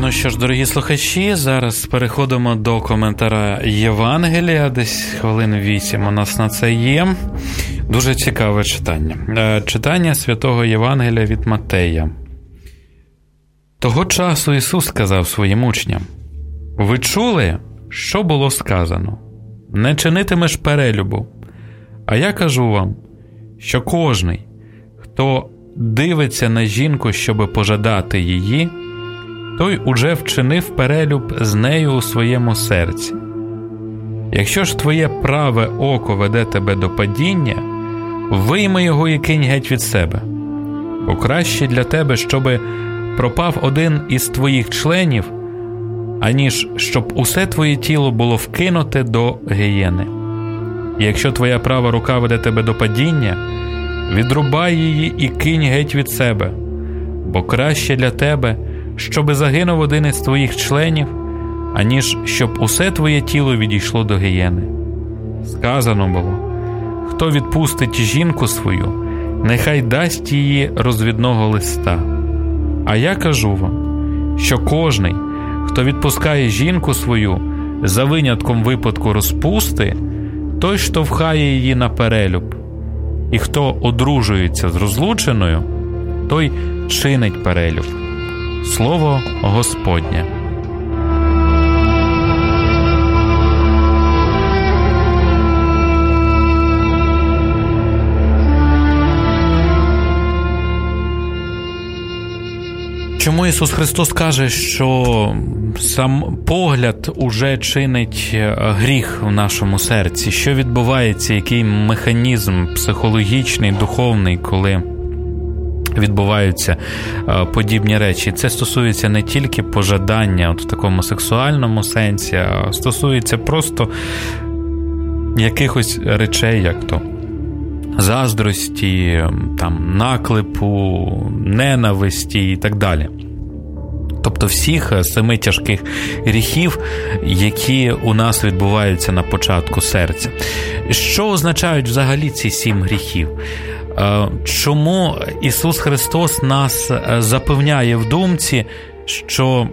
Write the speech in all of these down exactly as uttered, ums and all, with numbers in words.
Ну що ж, дорогі слухачі, зараз переходимо до коментара Євангелія. Десь хвилин вісім у нас на це є. Дуже цікаве читання. Читання Святого Євангелія від Матея. Того часу Ісус сказав своїм учням: «Ви чули, що було сказано? Не чинитимеш перелюбу. А я кажу вам, що кожний, хто дивиться на жінку, щоби пожадати її, той уже вчинив перелюб з нею у своєму серці. Якщо ж твоє праве око веде тебе до падіння, вийми його і кинь геть від себе. Бо краще для тебе, щоби пропав один із твоїх членів, аніж щоб усе твоє тіло було вкинуте до гієни. І якщо твоя права рука веде тебе до падіння, відрубай її і кинь геть від себе. Бо краще для тебе, щоби загинув один із твоїх членів, аніж щоб усе твоє тіло відійшло до гієни. Сказано було: хто відпустить жінку свою, нехай дасть її розвідного листа. А я кажу вам, що кожний, хто відпускає жінку свою за винятком випадку розпусти, той штовхає її на перелюб. І хто одружується з розлученою, той чинить перелюб. Слово Господнє. Чому Ісус Христос каже, що сам погляд уже чинить гріх в нашому серці? Що відбувається, який механізм психологічний, духовний, коли відбуваються подібні речі? Це стосується не тільки пожадання от в такому сексуальному сенсі, а стосується просто якихось речей, як то заздрості, там, наклепу, ненависті і так далі. Тобто всіх семи тяжких гріхів, які у нас відбуваються на початку серця. Що означають взагалі ці сім гріхів? Чому Ісус Христос нас запевняє в думці, що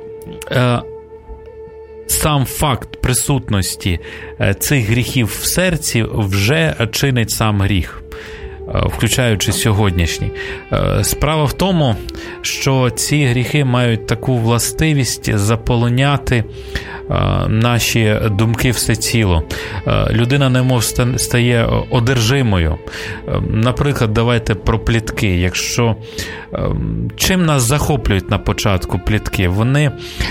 сам факт присутності цих гріхів в серці вже чинить сам гріх, включаючи сьогоднішній? Справа в тому, що ці гріхи мають таку властивість заполоняти наші думки всеціло. Людина немов стає одержимою. Наприклад, давайте про плітки. Якщо чим нас захоплюють на початку плітки? Вони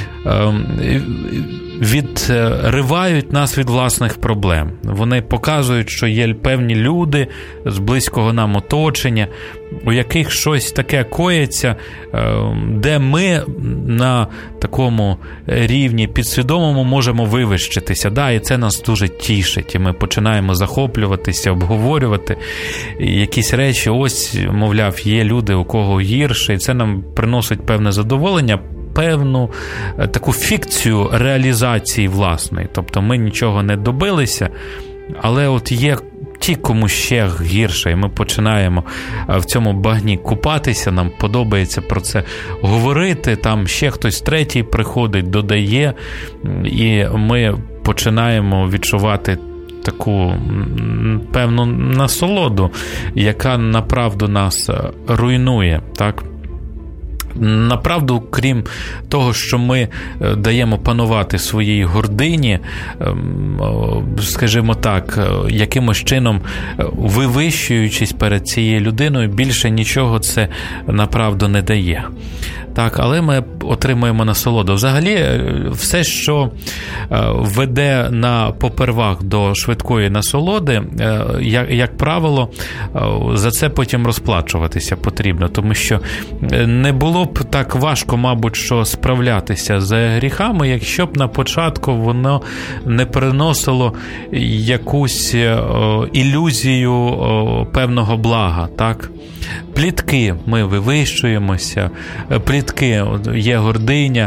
відривають нас від власних проблем. Вони показують, що є певні люди з близького нам оточення, у яких щось таке коїться, де ми на такому рівні підсвідомому можемо вивищитися. Да, і це нас дуже тішить. І ми починаємо захоплюватися, обговорювати якісь речі. Ось, мовляв, є люди, у кого гірше, і це нам приносить певне задоволення, певну таку фікцію реалізації власної. Тобто ми нічого не добилися, але от є ті, кому ще гірше, і ми починаємо в цьому багні купатися, нам подобається про це говорити, там ще хтось третій приходить, додає, і ми починаємо відчувати таку певну насолоду, яка направду нас руйнує, так? Направду, крім того, що ми даємо панувати своїй гордині, скажімо так, якимось чином вивищуючись перед цією людиною, більше нічого це направду не дає. Так, але ми отримуємо насолоду. Взагалі, все, що веде на попервах до швидкої насолоди, як, як правило, за це потім розплачуватися потрібно, тому що не було б так важко, мабуть, що справлятися з гріхами, якщо б на початку воно не приносило якусь ілюзію певного блага, так? Плітки, ми вивищуємося, плітки, є гординя,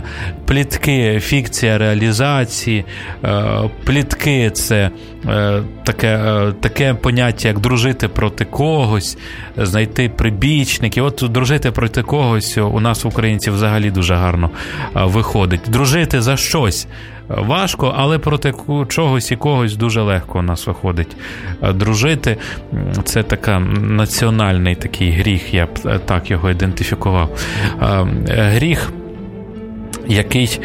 плітки, фікція реалізації, плітки – це таке, таке поняття, як дружити проти когось, знайти прибічників. От дружити проти когось у нас, українців, взагалі дуже гарно виходить. Дружити за щось важко, але проти чогось і когось дуже легко у нас виходить дружити. Це така національний такий гріх, я б так його ідентифікував. Гріх, який,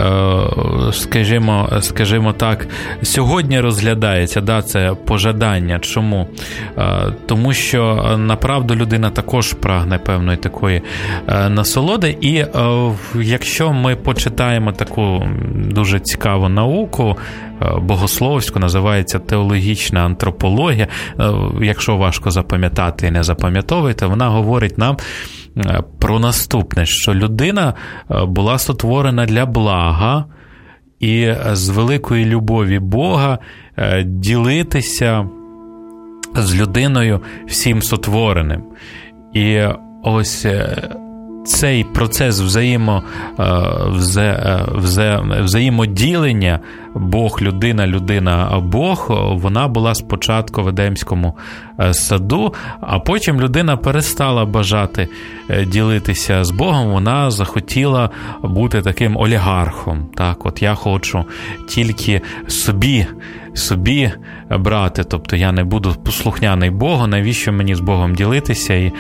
скажімо, скажімо так, сьогодні розглядається, да, це пожадання. Чому? Тому що, направду, людина також прагне певної такої насолоди, і якщо ми почитаємо таку дуже цікаву науку, богословську, називається теологічна антропологія, якщо важко запам'ятати і не запам'ятовуєте, вона говорить нам про наступне, що людина була сотворена для блага і з великої любові Бога ділитися з людиною всім сотвореним. І ось цей процес взаємо, вза, вза, взаємоділення Бог, людина, людина, Бог, вона була спочатку в Едемському саду, а потім людина перестала бажати ділитися з Богом, вона захотіла бути таким олігархом. Так, от я хочу тільки собі, собі брати, тобто я не буду послухняний Богу, навіщо мені з Богом ділитися і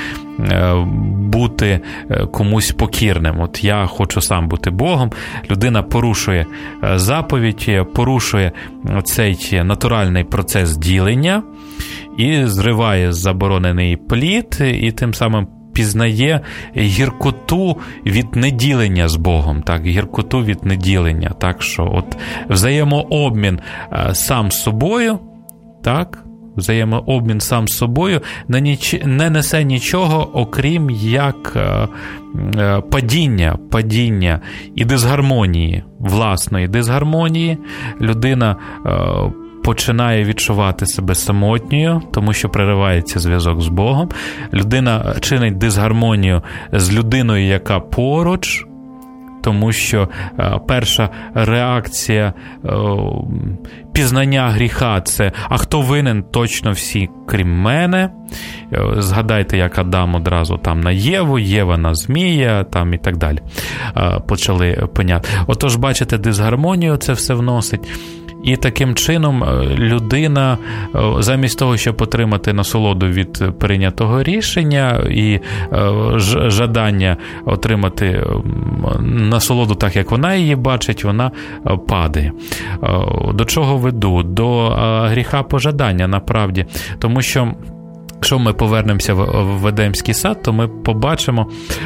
бути комусь покірним. От я хочу сам бути Богом. Людина порушує заповідь, порушує цей натуральний процес ділення і зриває заборонений плід, і тим самим пізнає гіркоту від неділення з Богом, так, гіркоту від неділення, так, що от взаємообмін сам з собою, так, взаємообмін сам з собою не, ніч... не несе нічого, окрім як е, е, падіння, падіння і дисгармонії, власної дисгармонії. Людина е, починає відчувати себе самотньою, тому що переривається зв'язок з Богом. Людина чинить дисгармонію з людиною, яка поруч, тому що е, перша реакція е, пізнання гріха – це «а хто винен? Точно всі, крім мене». Е, згадайте, як Адам одразу там на Єву, Єва на Змія, там і так далі. Е, почали поняти. Отож, бачите, дисгармонію це все вносить. І таким чином людина, замість того, щоб отримати насолоду від прийнятого рішення і жадання отримати насолоду так, як вона її бачить, вона падає. До чого веду? До гріха пожадання, направді. Тому що якщо ми повернемося в Едемський сад, то ми побачимо,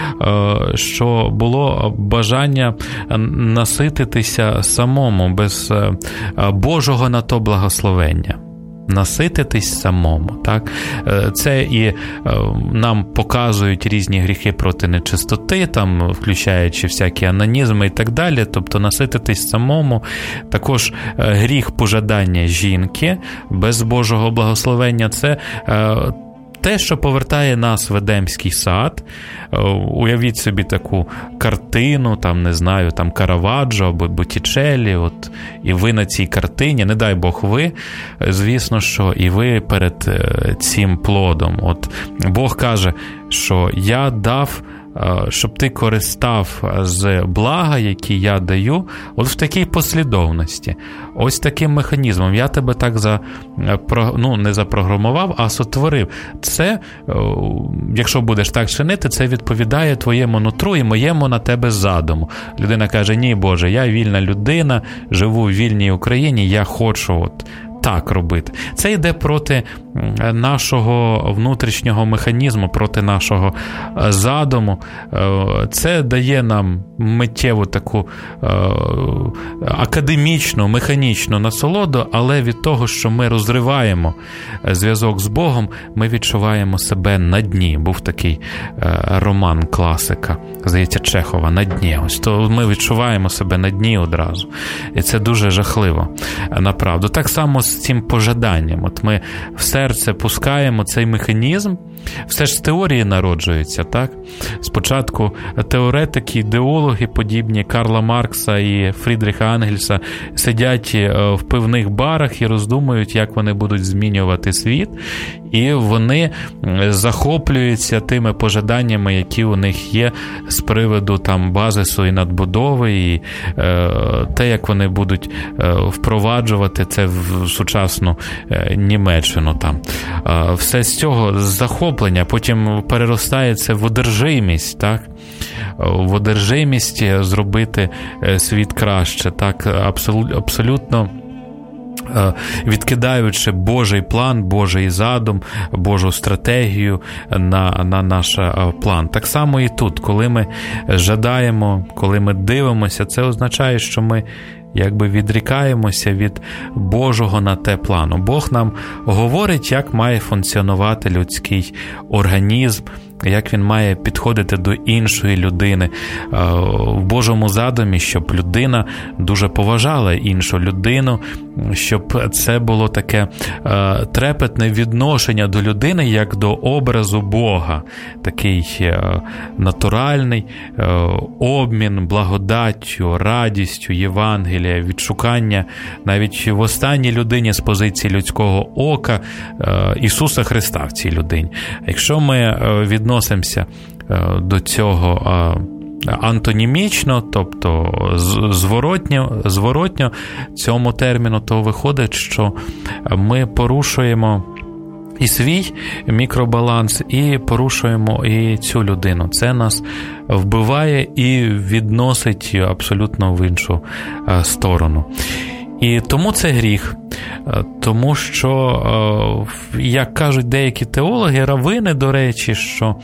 що було бажання насититися самому, без Божого на то благословення. Насититись самому, так? Це і нам показують різні гріхи проти нечистоти, там, включаючи всякі анонізми і так далі, тобто насититись самому. Також гріх пожадання жінки без Божого благословення – це те, що повертає нас в Едемський сад. Уявіть собі таку картину, там, не знаю, там Караваджо або Боттічеллі, от, і ви на цій картині, не дай Бог ви, звісно, що і ви перед цим плодом. От Бог каже, що я дав, щоб ти користав з блага, які я даю, от в такій послідовності. Ось таким механізмом. Я тебе так за, ну, не запрограмував, а сотворив. Це, якщо будеш так чинити, це відповідає твоєму нутру і моєму на тебе задуму. Людина каже, ні, Боже, я вільна людина, живу в вільній Україні, я хочу от так робити. Це йде проти нашого внутрішнього механізму, проти нашого задуму. Це дає нам миттєву таку академічну, механічну насолоду, але від того, що ми розриваємо зв'язок з Богом, ми відчуваємо себе на дні. Був такий роман класика, здається, Чехова, «На дні». Ось то ми відчуваємо себе на дні одразу. І це дуже жахливо, направду. Так само з з цим пожаданням. От ми в серце пускаємо цей механізм, все ж з теорії народжується, так? Спочатку теоретики, ідеологи, подібні Карла Маркса і Фрідріха Ангельса, сидять в пивних барах і роздумують, як вони будуть змінювати світ, і вони захоплюються тими пожаданнями, які у них є з приводу там базису і надбудови, і е, те, як вони будуть е, впроваджувати це в сучасну е, Німеччину. Там. Е, все з цього захоплення потім переростає це в одержимість, так? В одержимість зробити світ краще, так? Абсолютно, абсолютно відкидаючи Божий план, Божий задум, Божу стратегію на, на наш план. Так само і тут, коли ми жадаємо, коли ми дивимося, це означає, що ми якби відрікаємося від Божого на те плану. Бог нам говорить, як має функціонувати людський організм, як він має підходити до іншої людини. В Божому задумі, щоб людина дуже поважала іншу людину, щоб це було таке трепетне відношення до людини, як до образу Бога. Такий натуральний обмін благодаттю, радістю, Євангелія, відшукання навіть в останній людині з позиції людського ока Ісуса Христа в цій людині. Якщо ми відносимося до цього антонімічно, тобто зворотньо, зворотньо цьому терміну, то виходить, що ми порушуємо і свій мікробаланс, і порушуємо і цю людину. Це нас вбиває і відносить абсолютно в іншу сторону. І тому це гріх. Тому що, як кажуть деякі теологи, равини, до речі, що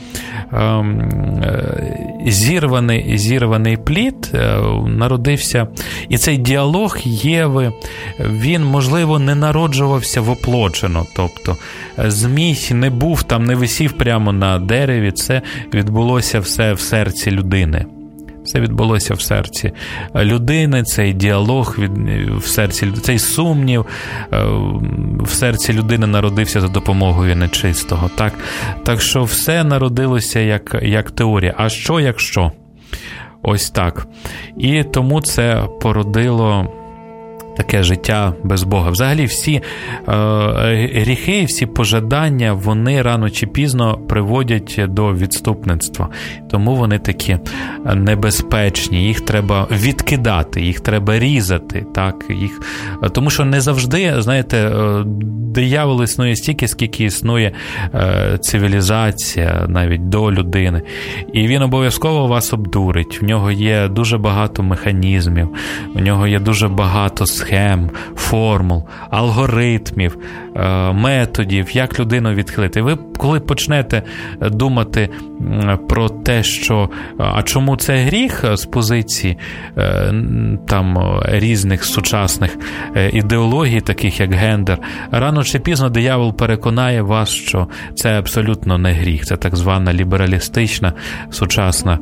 зірваний, зірваний плід народився, і цей діалог Єви, він, можливо, не народжувався воплочено, тобто змій не був там, не висів прямо на дереві, це відбулося все в серці людини. Це відбулося в серці людини, цей діалог в серці, цей сумнів в серці людини народився за допомогою нечистого. Так, так що все народилося як, як теорія. А що, якщо? Ось так. І тому це породило таке життя без Бога. Взагалі всі е, гріхи, всі пожадання, вони рано чи пізно приводять до відступництва. Тому вони такі небезпечні. Їх треба відкидати, їх треба різати. Так? Їх... Тому що не завжди, знаєте, диявол існує стільки, скільки існує е, цивілізація навіть до людини. І він обов'язково вас обдурить. В нього є дуже багато механізмів, в нього є дуже багато схем, формул, алгоритмів, методів, як людину відхилити. Ви, коли почнете думати про те, що а чому це гріх з позиції там різних сучасних ідеологій, таких як гендер, рано чи пізно диявол переконає вас, що це абсолютно не гріх. Це так звана лібералістична сучасна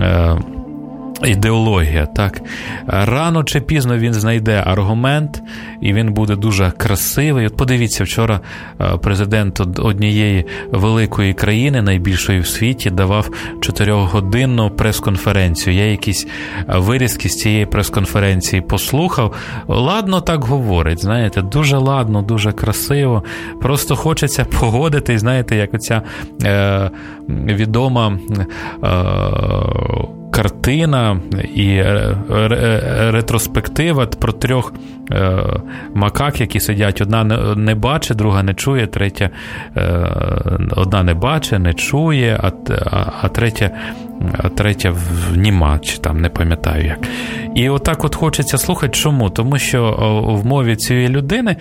ідеологія, так. Рано чи пізно він знайде аргумент, і він буде дуже красивий. От подивіться, вчора президент однієї великої країни, найбільшої в світі, давав чотирьохгодинну прес-конференцію. Я якісь вирізки з цієї прес-конференції послухав. Ладно так говорить, знаєте, дуже ладно, дуже красиво. Просто хочеться погодитись, знаєте, як оця е, відома е, картина і ретроспектива про трьох макак, які сидять. Одна не бачить, друга не чує, третя одна не бачить, не чує, а, а третя а третя вніма, чи там, не пам'ятаю як. І отак от хочеться слухати. Чому? Тому що в мові цієї людини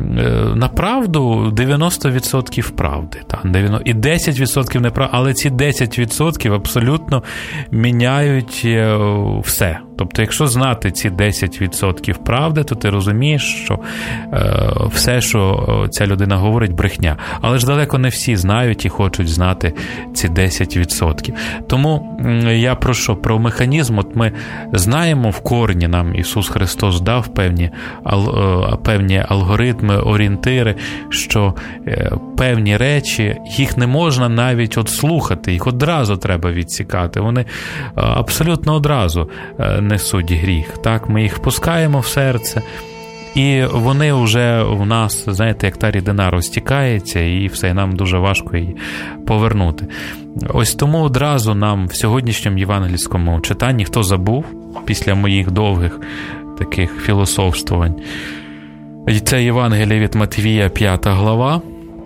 направду дев'яносто відсотків правди. Там, і десять відсотків неправди, але ці десять відсотків абсолютно міняють все. Тобто, якщо знати ці десять відсотків правди, то ти розумієш, що е, все, що ця людина говорить, брехня. Але ж далеко не всі знають і хочуть знати ці десять відсотків. Тому я про що? Про механізм. От ми знаємо в корні, нам Ісус Христос дав певні, ал, певні алгоритми, орієнтири, що е, певні речі, їх не можна навіть от слухати, їх одразу треба відсікати. Вони абсолютно одразу несуть гріх. Так, ми їх пускаємо в серце, і вони вже в нас, знаєте, як та рідина розтікається, і все, і нам дуже важко її повернути. Ось тому одразу нам в сьогоднішньому євангельському читанні, хто забув, після моїх довгих таких філософствувань, це Євангеліє від Матвія, п'ята глава,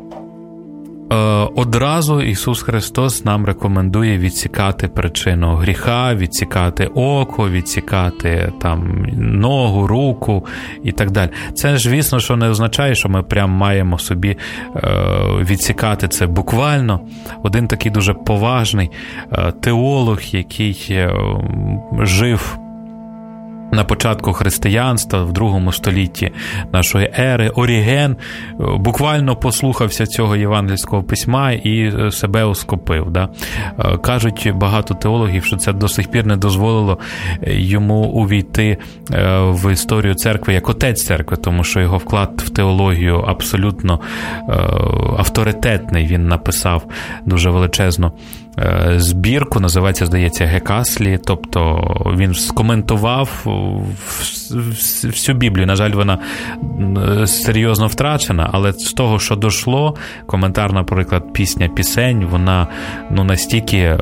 одразу Ісус Христос нам рекомендує відсікати причину гріха, відсікати око, відсікати там ногу, руку і так далі. Це ж, звісно, що не означає, що ми прям маємо собі відсікати це буквально. Один такий дуже поважний теолог, який жив на початку християнства, в другому столітті нашої ери, Оріген буквально послухався цього євангельського письма і себе оскопив. Да? Кажуть багато теологів, що це до сих пір не дозволило йому увійти в історію церкви як отець церкви, тому що його вклад в теологію абсолютно авторитетний. Він написав дуже величезну збірку, називається, здається, Гекаслі, тобто він скоментував всю Біблію. На жаль, вона серйозно втрачена, але з того, що дійшло, коментар, наприклад, пісня «Пісень», вона ну, настільки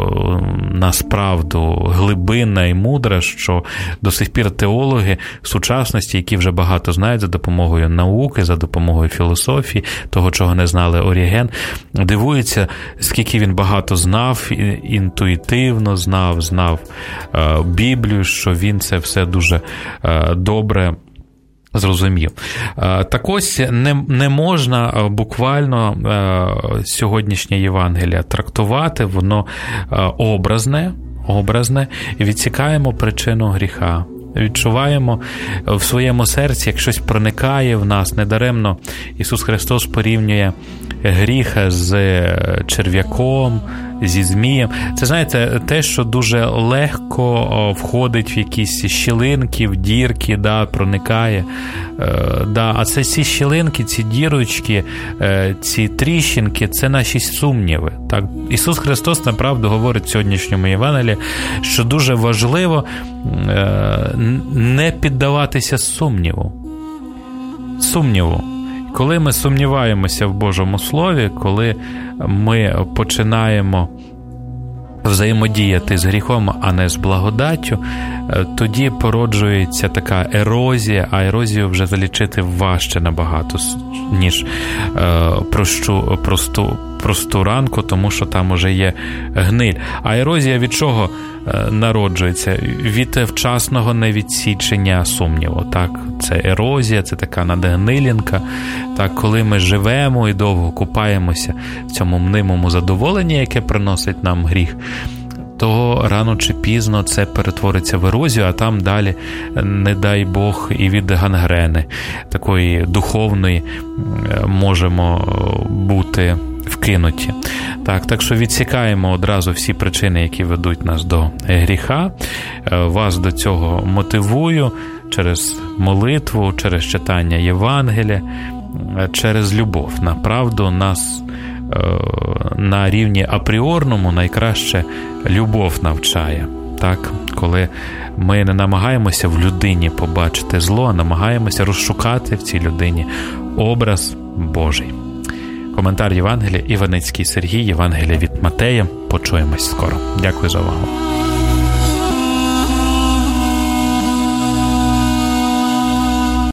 насправду глибинна і мудра, що до сих пір теологи сучасності, які вже багато знають за допомогою науки, за допомогою філософії, того, чого не знали Оріген, дивуються, скільки він багато знав, інтуїтивно знав, знав е, Біблію, що він це все дуже е, добре зрозумів. Е, так ось не, не можна буквально е, сьогоднішнє Євангеліє трактувати, воно е, образне, образне, і відсікаємо причину гріха. Відчуваємо в своєму серці, як щось проникає в нас. Недаремно Ісус Христос порівнює гріх з черв'яком, зі змієм. Це, знаєте, те, що дуже легко входить в якісь щілинки, в дірки, да, проникає. Да. А це ці щілинки, ці дірочки, ці тріщинки, це наші сумніви. Так? Ісус Христос, направду, говорить в сьогоднішньому Євангелії, що дуже важливо не піддаватися сумніву. Сумніву. Коли ми сумніваємося в Божому Слові, коли ми починаємо взаємодіяти з гріхом, а не з благодаттю, тоді породжується така ерозія, а ерозію вже залічити важче набагато, ніж е, просту, просту, просту ранку, тому що там уже є гниль. А ерозія від чого народжується? Від вчасного невідсічення сумніву. Так? Це ерозія, це така надгнилінка. Так, коли ми живемо і довго купаємося в цьому мнимому задоволенні, яке приносить нам гріх, то рано чи пізно це перетвориться в ерозію, а там далі, не дай Бог, і від гангрени такої духовної можемо бути вкинуті. Так, так що відсікаємо одразу всі причини, які ведуть нас до гріха. Вас до цього мотивую через молитву, через читання Євангелія, через любов. Направду нас на рівні апріорному найкраще любов навчає. Так, коли ми не намагаємося в людині побачити зло, а намагаємося розшукати в цій людині образ Божий. Коментар Євангелія, Іваницький Сергій, Євангелія від Матея. Почуємось скоро. Дякую за увагу.